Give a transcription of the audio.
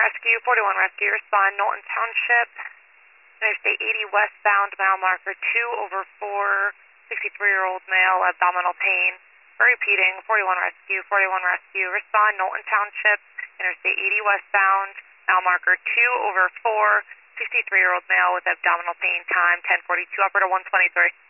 Rescue, 41 Rescue, respond, Knowlton Township, Interstate 80 westbound, mile marker 2 over 4, 63-year-old male, abdominal pain. Repeating, 41 Rescue, respond, Knowlton Township, Interstate 80 westbound, mile marker 2 over 4, 63-year-old male with abdominal pain, time 10:42, operator 123.